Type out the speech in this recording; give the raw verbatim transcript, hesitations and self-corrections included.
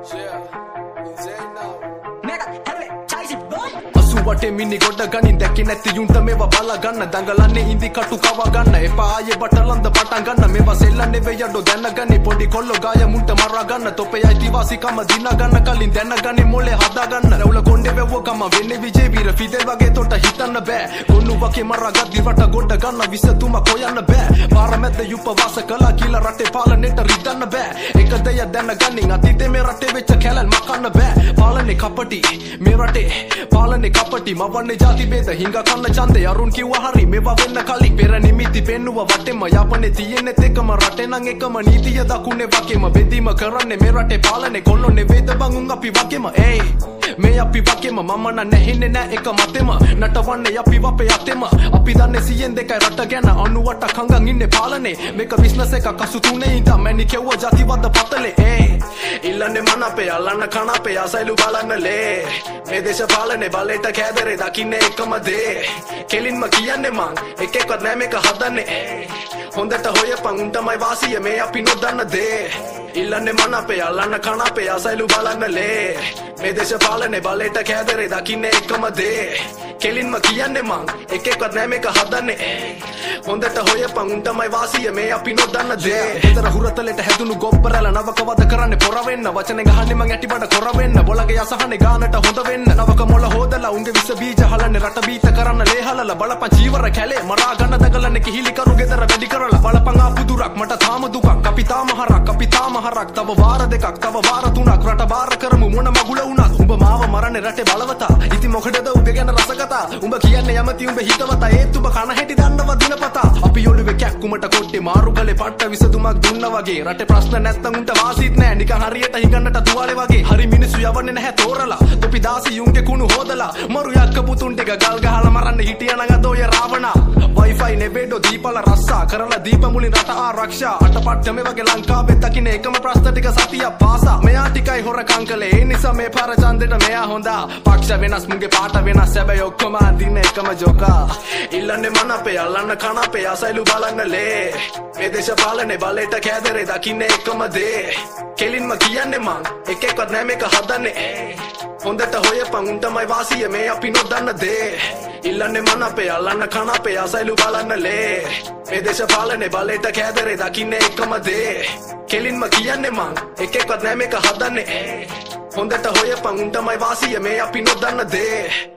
වටේ මිනි ගොඩ ගනින් දැකේ නැති යුන්ට මේවා බලා ගන්න දඟලන්නේ ඉඳි කටු කව ගන්න එපා ආයේ බටලන්ද පටන් ගන්න මේවා සෙල්ලන්නේ වෙයඩෝ දැනගන්නේ පොඩි කොල්ලෝ ගාය මුන්ට මරා ගන්න තොපේ අයිතිවාසිකම දිනා ගන්න කලින් දැනගන්නේ මොලේ හදා ගන්න රවුල කොණ්ඩේ වෙව්වකම වෙන්නේ විජේ වීර ෆිදෙල් වගේ තොට හිතන්න බෑ කොන්නු වගේ මරා ගද්දි රට ගොඩ ගන්න විසතුම කොයන්න බෑ පාරමැද්ද යුපවාස කළා කියලා රටේ පාලනයට රිදන්න බෑ එක දෙය දැනගන්නින් අතීතේ මේ රටේ වෙච්ච කැලල් මකන්න බෑ පාලනේ කපටි මේ රටේ පාලනේ කපටි මවන්නේ ಜಾති ભેද හිඟ කන්න ඡන්දේ අරුන් කිව්වා හරි මේවා වෙන්න කලින් පෙර නිමිති පෙන්නුව වටෙම යාපනේ තියෙන්නේ එකම රටේ නම් එකම නීතිය දකුණේ වගේම බෙදීම කරන්නේ මේ රටේ පාලනේ කොල්ලෝනේ වේද බං උන් අපි වගේම ඒයි මේ අපි වගේම මම නම් නැහින්නේ නෑ එක මතෙම නටවන්නේ අපි වපේ යතෙම අපි දන්නේ සීයෙන් දෙකයි රට ගැන අනුවට කංගන් ඉන්නේ පාලනේ මේක බිස්නස් එකක් අසු තුනේ ඉඳන් මැනි කෙව්ව ಜಾතිවද්ද පතලේ ඒයි ඉල්ලන්නේ මන අපේ අල්ලන්න කන අපේ අසයිලු බලන්න ලේ මේ දේශපාලනේ බලයට කෑදරේ දකින්නේ එකම දේ කෙලින්ම කියන්නේ මං එක එකවත් නෑ මේක හදන්නේ හොඳට හොයපන් උන්ටමයි වාසිය මේ අපි නොදන්න දේ ඉල්ලන්නේ මන අපේ අල්ලන්න කන අපේ අසයිලු බලන්න ලේ මේ දේශපාලනේ බලයට කෑදරේ දකින්නේ එකම දේ කෙලින්ම කියන්නේ මං එක එකවත් නෑ මේක හදන්නේ හොඳට හොයපන් උන්ටමයි වාසිය මේ අපි නොදන්න දේ විතර හුරතලෙට හැදුණු ගොප්පරල නවක වද කරන්නේ පොර වෙන්න වචනේ ගහන්නේ මං ඇටි බඩ කොර වෙන්න බොලගේ යසහනේ ගානට හොඳ වෙන්න නවක මොළ හොදලා උන්ගේ විස බීජ හලන්නේ රට බීත කරන්න ලේ හලලා බලපන් ජීවර කැලේ මරා ගන්න දඟලන්නේ කිහිලි කරු ගෙදර වැඩි කරලා බලපන් ආපු දුරක් මට තාම දුකක් අපි තාම හරක් අපි තාම හරක් තව වාර දෙකක් තව වාර තුනක් රට බාර කරමු මොන මගුල වුණත් උඹ මාව මරන්නේ රටේ බලවතා ඉතින් මොකටද උඹ ගැන රසකතා උඹ කියන්නේ යමති උඹ හිතවතා ඒත් උඹ කන හැටි දන්නව දිනපතා අපි ඔළුවේ කැක්කුමට කොට්ටේ මාරු කලේ පට්ට විසඳුමක් දුන්නා වගේ රටේ ප්‍රශ්න නැත්තම් උන්ට වාසිත් නෑ නිකන් හරියට හිඟන්නට තුවාලේ වගේ හරි මිනිස්සු යවන්නේ නැහැ තෝරලා තොපි දාසි යුන්ගේ කුණු හොදලා මරු යක්ක පුතුන් ටික ගල් ගහලා මරන්න හිටියා නම් අද ඔය රාවණා වයිෆයි නෙබෙඩෝ දීපල රස්සා කරලා දීප මුලින් රට ආරක්ෂා අටපට්ට මේ වගේ ලංකාවේ දකින්න එකම ප්‍රශ්න ටික සතිය පාසා මෙයා ටිකයි හොරකම් කළේ ඒ නිසා මේ පාර ඡන්දෙට මෙයා හොඳා පක්ෂ වෙනස් මුගේ පාට වෙනස් හැබැයි ඔක්කොම අදින්න එකම ජෝකා ඉල්ලන්නේ මන අපේ අල්ලන්න කන අපේ අසයිලු බලන්න ලේ මේ දේශපාලනේ බලයට කෑදරේ දකින්නේ එකම දේ කෙලින්ම කියන්නේ මං එක එකවත් නෑ මේක හදන්නේ හොඳට හොයපන් උන්ටමයි වාසිය මේ අපි නොදන්න දේ ඉල්ලන්නේ මන අපේ අල්ලන්න කන අපේ අසයිලු බලන්න ලේ මේ දේශපාලනේ බලයට කෑදරේ දකින්නේ එකම දේ කෙලින්ම කියන්නේ මං එක එකවත් නෑ මේක හදන්නේ හොඳට හොයපන් උන්ටමයි වාසිය මේ අපි නොදන්න දේ